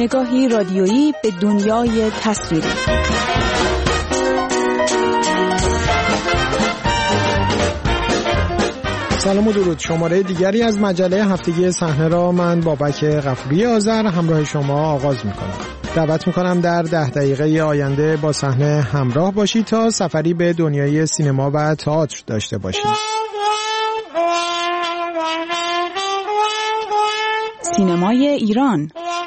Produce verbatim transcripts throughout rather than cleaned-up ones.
نگاهی رادیویی به دنیای تصویری. سلام و درود. شماره دیگری از مجله هفتگی صحنه را من بابک غفوری آذر همراه شما آغاز میکنم. دعوت میکنم در ده دقیقه آینده با صحنه همراه باشید تا سفری به دنیای سینما و تئاتر داشته باشید. سینمای ایران.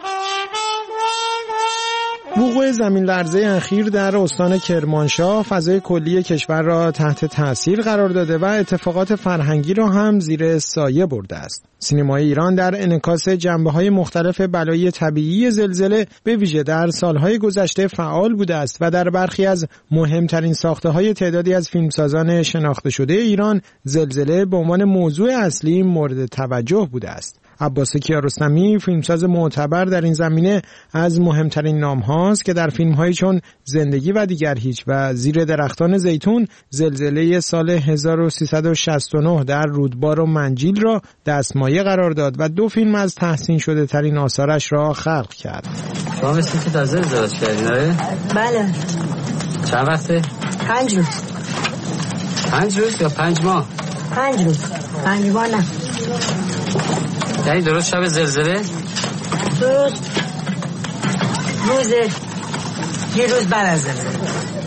وقوع زمین لرزه اخیر در استان کرمانشاه فضای کلی کشور را تحت تأثیر قرار داده و اتفاقات فرهنگی را هم زیر سایه برده است. سینمای ایران در انعکاس جنبه‌های مختلف بلای طبیعی زلزله به ویژه در سالهای گذشته فعال بوده است و در برخی از مهمترین ساخته‌های تعدادی از فیلمسازان شناخته شده ایران زلزله به عنوان موضوع اصلی مورد توجه بوده است. عباس کیارستمی فیلمساز معتبر در این زمینه از مهمترین نام‌هاست که در فیلم‌هایی چون زندگی و دیگر هیچ و زیر درختان زیتون زلزله سال هزار و سیصد و شصت و نه در رودبار و منجیل را دستمایه قرار داد و دو فیلم از تحسین شده ترین آثارش را خلق کرد. شما مثل که تازه ازدواج کردین آره؟ بله. چند وقته؟ پنج روز. پنج روز یا پنج ماه؟ پنج روز. پنج ماه نه. یعنی درست شب زلزله؟ درست روز یه روز بعد از زلزله.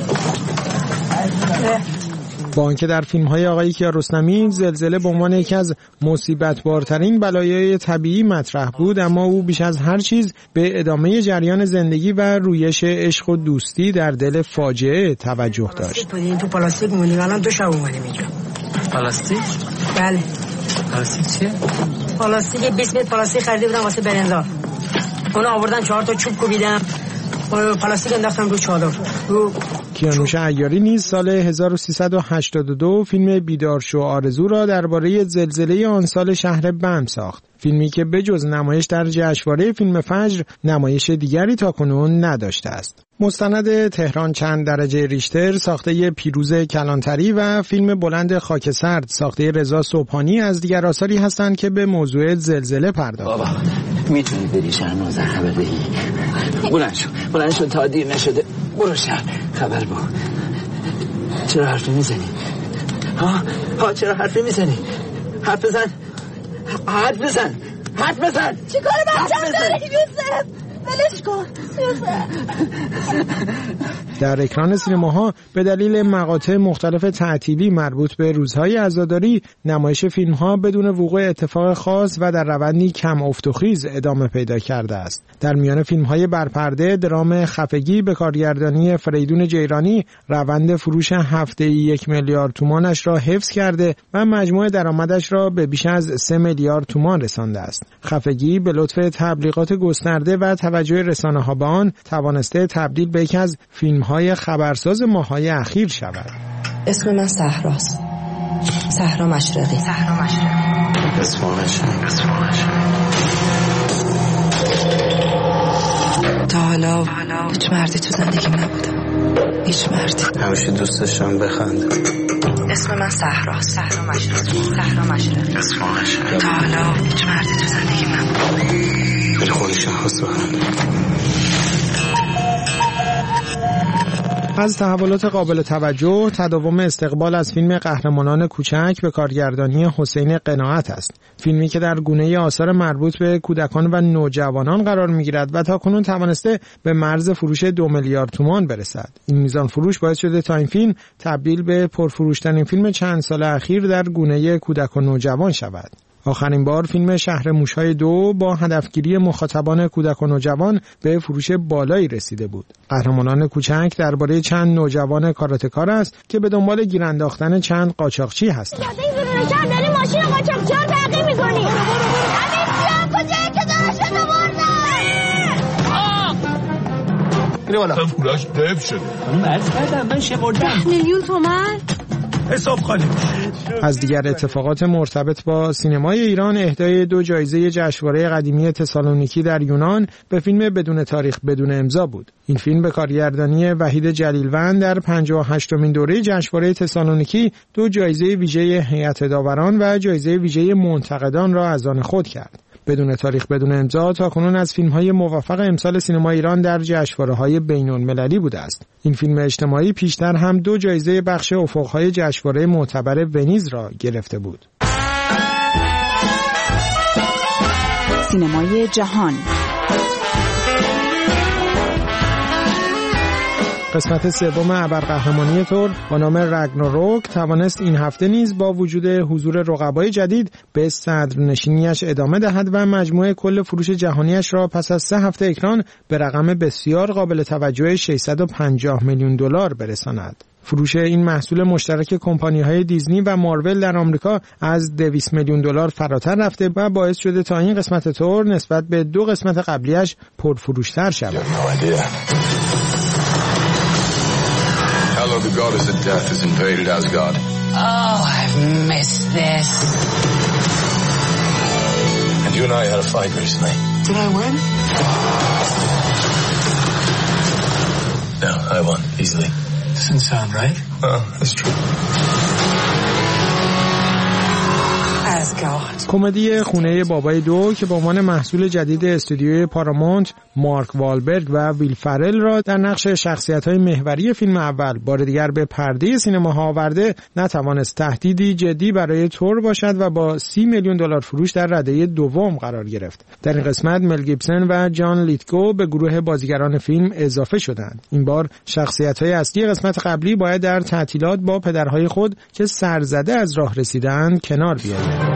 با آنکه در فیلم‌های آقای کیارستمی زلزله به عنوان یکی از مصیبت‌بارترین بلایای طبیعی مطرح بود، اما او بیش از هر چیز به ادامه جریان زندگی و رویش عشق و دوستی در دل فاجعه توجه داشت. تو پلاستیک موندیم، الان دو شب اومدیم اینجا. پلاستیک؟ بله. پلاستیک چیه؟ پلاستیک بیست متر پلاستیک خریده بودم واسه برندار. اونو آوردن چهار تا چوب کوبیدم. پلاستیک انداختم رو چادر. رو کیانوش عیاری نیز سال هزار و سیصد و هشتاد و دو فیلم بیدار شو آرزو را درباره زلزله آن سال شهر بم ساخت. فیلمی که بجز نمایش در جشنواره فیلم فجر نمایش دیگری تاکنون نداشته است. مستند تهران چند درجه ریشتر ساخته پیروز کلانتری و فیلم بلند خاک سرد ساخته رضا صبحانی از دیگر آثاری هستند که به موضوع زلزله پرداختند. بابا میتونی بری شهر نازن خبر بدهی؟ بلند شو بلند شو تا دیر نشده برو شهر خبر با. چرا حرفی میزنی؟ ها ها چرا حرفی میزنی؟ حرف بزن حرف بزن حرف بزن. چی کار بچه‌م داره یوسف؟ ولش کن در اکران سینماها به دلیل مقاطع مختلف تعطیلی مربوط به روزهای عزاداری نمایش فیلم‌ها بدون وقوع اتفاق خاص و در روندی کم افت و خیز ادامه پیدا کرده است. در میان فیلم‌های برپرده درام خفگی به کارگردانی فریدون جیرانی روند فروش هفته‌ای یک میلیارد تومانش را حفظ کرده و مجموع درآمدش را به بیش از سه میلیارد تومان رسانده است. خفگی به لطف تبلیغات گسترده و توجه رسانه‌ها به آن توانسته تبدیل به یکی از فیلم‌های خبرساز ماه‌های اخیر شود. اسم من صحراست. صحرا مشرقی. صحرا مشرقی. اصفهانش. اصفهانش. تا حالا هیچ مردی تو زندگیم نبودم. هیچ مردی. همیشه دوست داشتم بخندم. اسم من صحراست. صحرا مشرقی. صحرا مشرقی. اصفهانش. تا حالا هیچ مردی تو زندگیم نبودم. بری خودش هست بخندم. از تحولات قابل توجه تداوم استقبال از فیلم قهرمانان کوچک به کارگردانی حسین قناعت است. فیلمی که در گونه آثار مربوط به کودکان و نوجوانان قرار می‌گیرد و تاکنون توانسته به مرز فروش دو میلیارد تومان برسد. این میزان فروش باعث شده تا این فیلم تبدیل به پرفروشترین فیلم چند سال اخیر در گونه کودک و نوجوان شود. آخرین بار فیلم شهر موش‌های دو با هدفگیری مخاطبان کودک و نوجوان به فروش بالایی رسیده بود. قهرمانان کوچک درباره چند نوجوان کاراتکار است که به دنبال گیر انداختن چند قاچاقچی هستند. یادی داری ماشین قاچاقچی‌ها تعقیب می‌کنی. همین بیا کجایی که دارش آوردن. اینه والا پولاش دف شده. خانم عرض کردم من شمردم. میلیون تومان حساب خالی. از دیگر اتفاقات مرتبط با سینمای ایران اهدای دو جایزه جشنواره قدیمی تسالونیکی در یونان به فیلم بدون تاریخ بدون امضا بود. این فیلم به کارگردانی وحید جلیلوند در پنجاه و هشتمین دوره جشنواره تسالونیکی دو جایزه ویژه هیئت داوران و جایزه ویژه منتقدان را از آن خود کرد. بدون تاریخ بدون امضا تاکنون از فیلم‌های موفق امسال سینما ایران در جشنواره‌های بین‌المللی بوده است. این فیلم اجتماعی پیشتر هم دو جایزه بخش افق‌های جشنواره معتبر ونیز را گرفته بود. سینمای جهان. قسمت سوم ابرقهرمانی تور با نام رگناروک توانست این هفته نیز با وجود حضور رقبای جدید به صدرنشینیش ادامه دهد و مجموع کل فروش جهانیش را پس از سه هفته اکران به رقم بسیار قابل توجه ششصد و پنجاه میلیون دلار برساند. فروش این محصول مشترک کمپانی‌های دیزنی و مارول در آمریکا از دویست میلیون دلار فراتر رفته و باعث شده تا این قسمت تور نسبت به دو قسمت قبلیش پرفروشتر شود. Hello, the goddess of death has invaded Asgard. Oh, I've missed this. And you and I had a fight recently. Did I win? No, I won, easily. Doesn't sound right. Well, that's true. کمدی خونه بابای دو که به عنوان محصول جدید استودیوی پارامونت مارک والبرگ و ویل فرل را در نقش شخصیت‌های محوری فیلم اول بار دیگر به پرده سینماها آورده، نتوانست تهدیدی جدی برای تور باشد و با سی میلیون دلار فروش در رده دوم قرار گرفت. در این قسمت مل گیبسن و جان لیتگو به گروه بازیگران فیلم اضافه شدند. این بار شخصیت‌های اصلی قسمت قبلی باید در تعطیلات با پدرهای خود که سرزده از راه رسیدند کنار بیایند.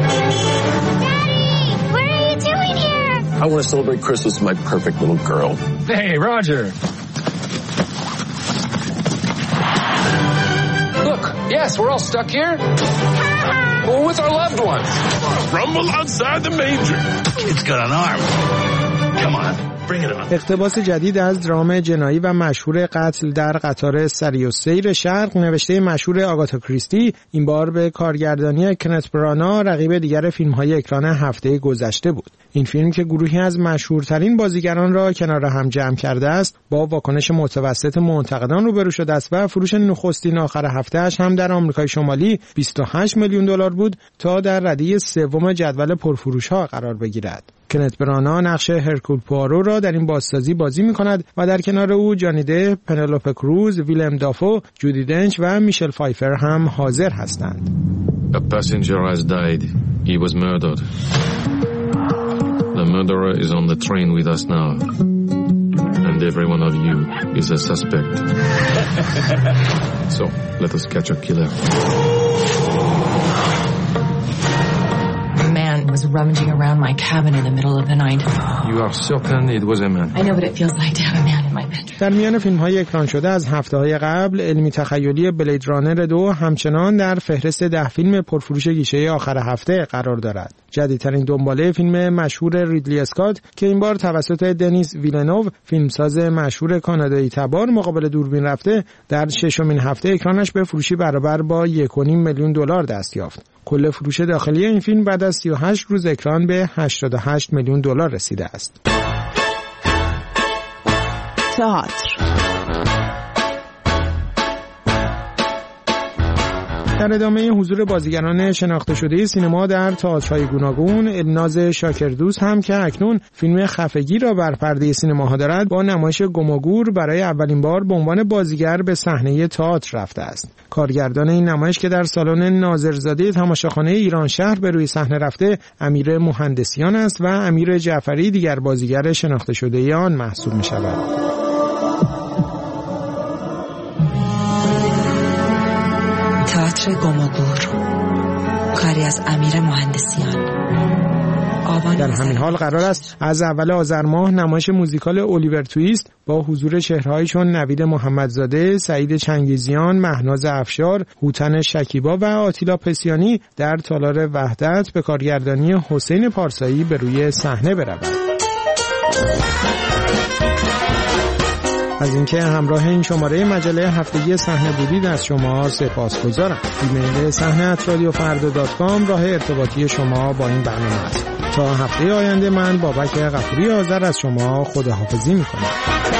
I want to celebrate Christmas with my perfect little girl. Hey, Roger. Look, yes, we're all stuck here. We're with our loved ones. Rumble outside the manger. It's got an arm. Come on. اقتباس جدید از درام جنایی و مشهور قتل در قطار سریوسیر شرق نوشته مشهور آگاتا کریستی این بار به کارگردانی کنت برانا رقیب دیگر فیلم‌های اکران هفته گذشته بود. این فیلم که گروهی از مشهورترین بازیگران را کنار هم جمع کرده است با واکنش متوسط منتقدان روبرو شده است و فروش نخستین آخر هفته‌اش هم در آمریکای شمالی بیست و هشت میلیون دلار بود تا در رده سوم جدول پرفروش‌ها قرار بگیرد. کنت برانا نقش هرکول پوارو را در این بازسازی بازی می‌کند و در کنار او جانی دپ، پنلوپه کروز، ویلم دافو، جودی دنچ و میشل فایفر هم حاضر هستند. A passenger has died. He was murdered. The murderer is on the train with us now. And every one of you is a suspect. So, let us catch a killer. Was rummaging around my cabin in the middle of the night. You are certain it was a man? I know what it feels like to have a man in my bedroom. در میان فیلم‌های اکران شده از هفته‌های قبل علمی تخیلی بلید رانر دو همچنان در فهرست ده فیلم پرفروش گیشه آخر هفته قرار دارد. جدیدترین دنباله فیلم مشهور ریدلی اسکات که این بار توسط دنیس ویلنوو فیلمساز مشهور کانادایی تبار مقابل دوربین رفته در ششمین هفته اکرانش به فروشی برابر با یک و نیم میلیون دلار دست یافت. کل فروش داخلی این فیلم بعد از سی و هشت روز اکران به هشتاد و هشت میلیون دلار رسیده است. تئاتر. در ادامه حضور بازیگران شناخته شده سینما در تئاترهای گوناگون، الناز شاکردوست هم که اکنون فیلم خفگی را بر پرده سینماها دارد با نمایش گم و گور برای اولین بار به عنوان بازیگر به صحنه تئاتر رفته است. کارگردان این نمایش که در سالن ناظرزاده تماشاخانه ایران شهر به روی صحنه رفته امیر مهندسیان است و امیر جعفری دیگر بازیگر شناخته شده آن محسوب می شود. تئاتر گم و گور، کاری از امیر مهندسیان. در همین حال قرار است از اول آذر ماه نمایش موزیکال الیور تویست با حضور چهره‌هایی چون نوید محمدزاده، سعید چنگیزیان، مهناز افشار، هوتن شکیبا و آتیلا پسیانی در تالار وحدت به کارگردانی حسین پارسایی به روی صحنه برود. از اینکه همراه این شماره مجله هفتگی صحنه بودید از شما سپاسگزارم. ایمیل صحنه ات رادیو فردا دات کام راه ارتباطی شما با این برنامه است. تا هفته آینده من بابک غفوری آذر از شما خداحافظی می‌کنم.